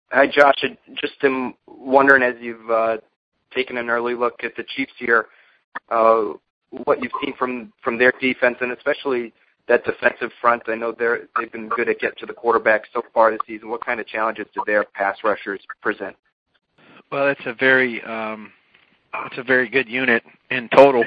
Hi, Josh. I just am wondering, as you've taken an early look at the Chiefs here, what you've seen from their defense, and especially that defensive front. I know they've been good at getting to the quarterback so far this season. What kind of challenges do their pass rushers present? Well, it's a very good unit in total,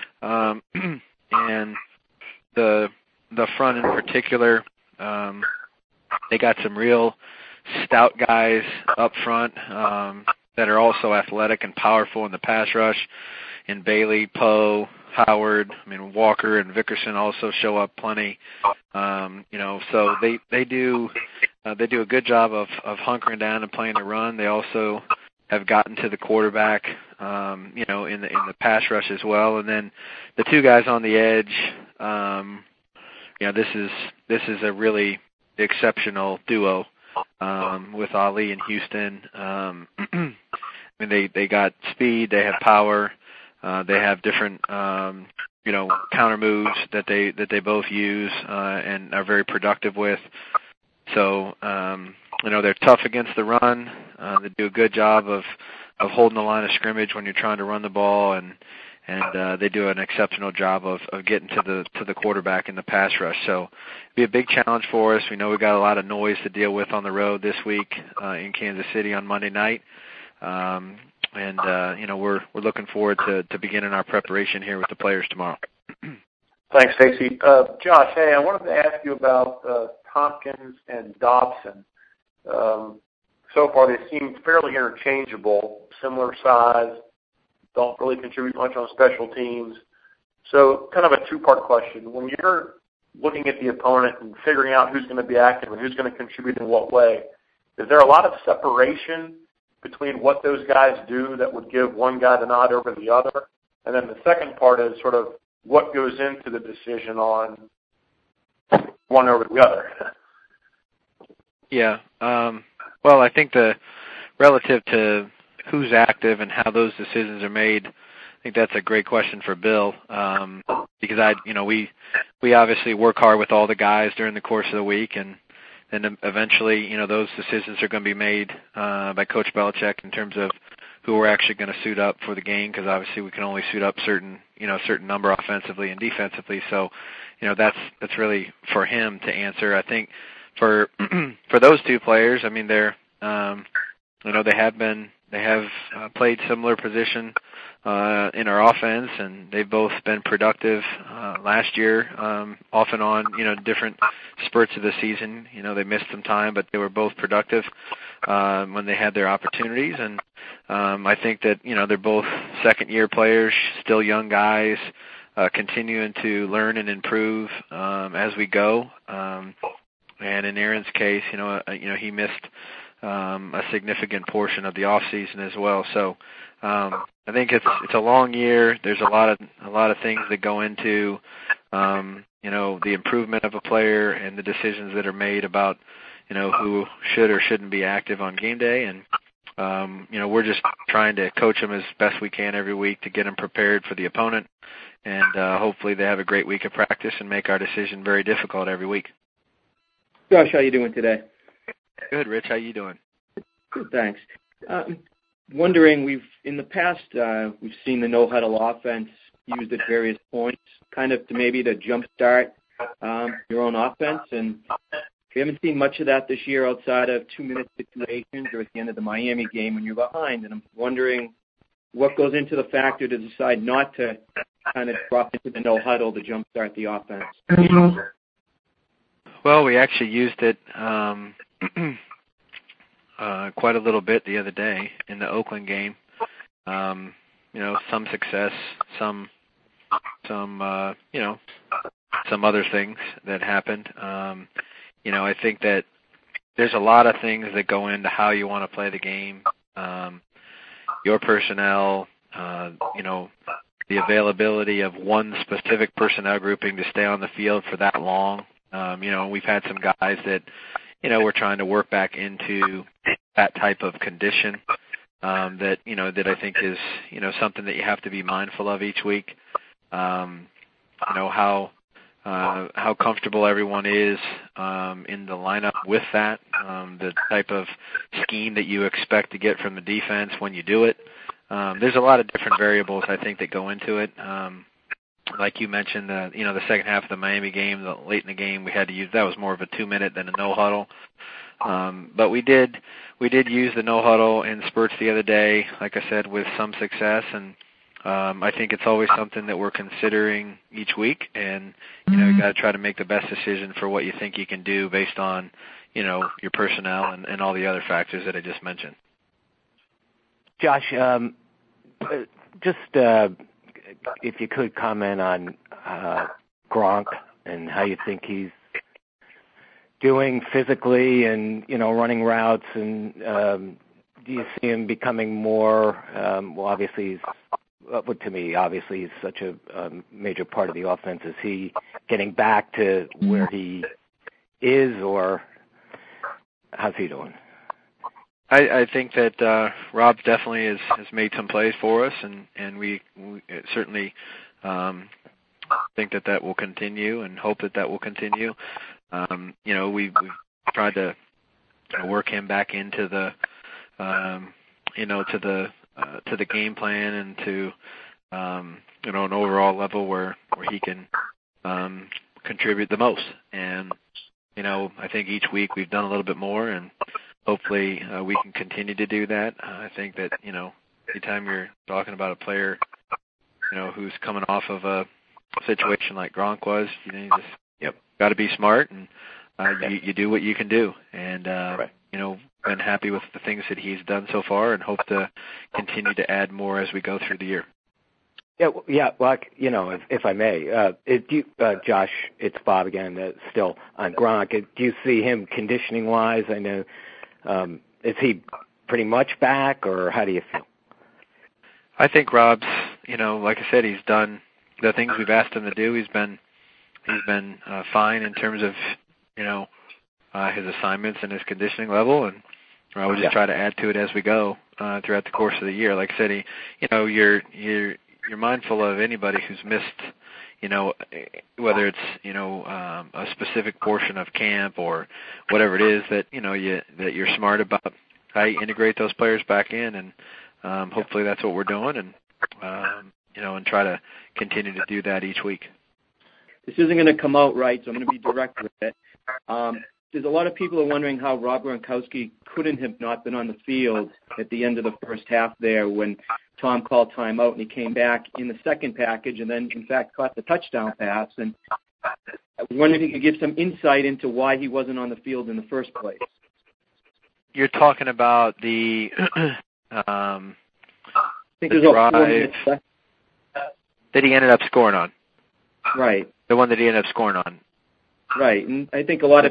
and the front in particular, they got some real stout guys up front that are also athletic and powerful in the pass rush. In Bailey, Poe, Howard, Walker and Vickerson also show up plenty. So they do a good job of hunkering down and playing the run. They also have gotten to the quarterback, in the pass rush as well. And then the two guys on the edge, this is a really exceptional duo with Ali and Houston. They got speed, they have power, they have different counter moves that they both use and are very productive with. So they're tough against the run. They do a good job of holding the line of scrimmage when you're trying to run the ball, and they do an exceptional job of getting to the quarterback in the pass rush. So it'll be a big challenge for us. We know we got a lot of noise to deal with on the road this week in Kansas City on Monday night. We're looking forward to beginning our preparation here with the players tomorrow. Thanks, Stacy. Josh, hey, I wanted to ask you about Tompkins and Dobson. So far, they seem fairly interchangeable, similar size, don't really contribute much on special teams. So kind of a two-part question. When you're looking at the opponent and figuring out who's going to be active and who's going to contribute in what way, is there a lot of separation between what those guys do that would give one guy the nod over the other? And then the second part is sort of what goes into the decision on one over the other. Yeah. Well, I think relative to who's active and how those decisions are made, I think that's a great question for Bill, because we obviously work hard with all the guys during the course of the week, and then eventually, those decisions are going to be made by Coach Belichick in terms of who we're actually going to suit up for the game, because obviously we can only suit up certain number offensively and defensively. So, that's really for him to answer. I think for those two players, they have played similar position in our offense, and they've both been productive last year, off and on, different spurts of the season. They missed some time, but they were both productive when they had their opportunities. And I think that, they're both second-year players, still young guys, continuing to learn and improve as we go. And in Aaron's case, he missed a significant portion of the off season as well. So I think it's a long year. There's a lot of things that go into the improvement of a player and the decisions that are made about who should or shouldn't be active on game day. And we're just trying to coach them as best we can every week to get them prepared for the opponent, and hopefully they have a great week of practice and make our decision very difficult every week. Josh, how you doing today? Good, Rich. How you doing? Good, thanks. Wondering, in the past we've seen the no-huddle offense used at various points, kind of to jumpstart your own offense, and we haven't seen much of that this year outside of 2-minute situations or at the end of the Miami game when you're behind. And I'm wondering what goes into the factor to decide not to kind of drop into the no-huddle to jumpstart the offense. Well, we actually used it quite a little bit the other day in the Oakland game. Some success, some other things that happened. I think that there's a lot of things that go into how you want to play the game. Your personnel, the availability of one specific personnel grouping to stay on the field for that long. We've had some guys that, we're trying to work back into that type of condition that I think is, something that you have to be mindful of each week. How comfortable everyone is in the lineup with that, the type of scheme that you expect to get from the defense when you do it. There's a lot of different variables, I think, that go into it. Like you mentioned, the second half of the Miami game, late in the game, we had to use, that was more of a 2-minute than a no huddle. But we did use the no huddle in spurts the other day, like I said, with some success, and I think it's always something that we're considering each week, and you got to try to make the best decision for what you think you can do based on your personnel and all the other factors that I just mentioned. Josh, just if you could comment on Gronk and how you think he's doing physically and running routes, and do you see him becoming more? Well, obviously to me, obviously he's such a major part of the offense. Is he getting back to where he is, or how's he doing? I think that Rob definitely has made some plays for us, and we certainly think that will continue and hope that will continue. We've tried to work him back into the to the game plan and to an overall level where he can contribute the most. And I think each week we've done a little bit more, and hopefully we can continue to do that. I think that anytime you're talking about a player who's coming off of a situation like Gronk was, you just got to be smart, and you do what you can do. And right. Been happy with the things that he's done so far, and hope to continue to add more as we go through the year. Yeah. Well, if I may, Josh, it's Bob again. Still on Gronk. Do you see him conditioning wise? I know. Is he pretty much back, or how do you feel? I think Rob's, like I said, he's done the things we've asked him to do. He's been fine in terms of his assignments and his conditioning level, and we'll just try to add to it as we go throughout the course of the year. Like I said, you're mindful of anybody who's missed, whether it's a specific portion of camp or whatever it is, that that you're smart about how you integrate those players back in, and hopefully that's what we're doing, and and try to continue to do that each week. This isn't going to come out right, so I'm going to be direct with it. There's a lot of people are wondering how Rob Gronkowski couldn't have not been on the field at the end of the first half there when Tom called timeout, and he came back in the second package and then, in fact, caught the touchdown pass. And I was wondering if you could give some insight into why he wasn't on the field in the first place. You're talking about the I think there's a drive that he ended up scoring on. Right. The one that he ended up scoring on. Right, and I think a lot of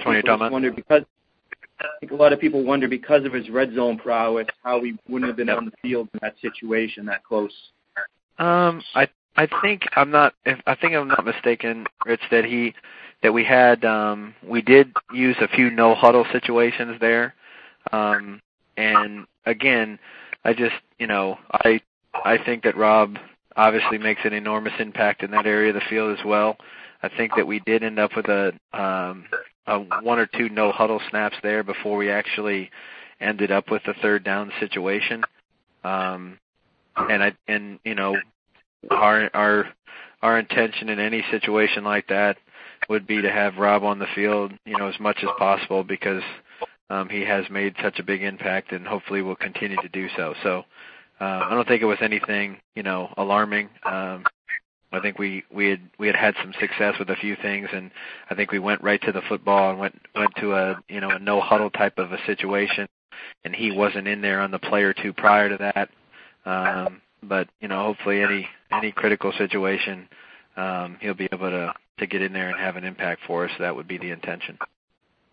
people wonder because of his red zone prowess how he wouldn't have been on the field in that situation that close. I think I'm not mistaken, Rich, that we did use a few no huddle situations there, and again, I think that Rob obviously makes an enormous impact in that area of the field as well. I think that we did end up with a one or two no huddle snaps there before we actually ended up with a third down situation. Our intention in any situation like that would be to have Rob on the field, as much as possible, because he has made such a big impact, and hopefully will continue to do so. So I don't think it was anything, alarming. I think we had some success with a few things, and I think we went right to the football and went to a no huddle type of a situation, and he wasn't in there on the play or two prior to that. But hopefully any critical situation, he'll be able to get in there and have an impact for us. That would be the intention.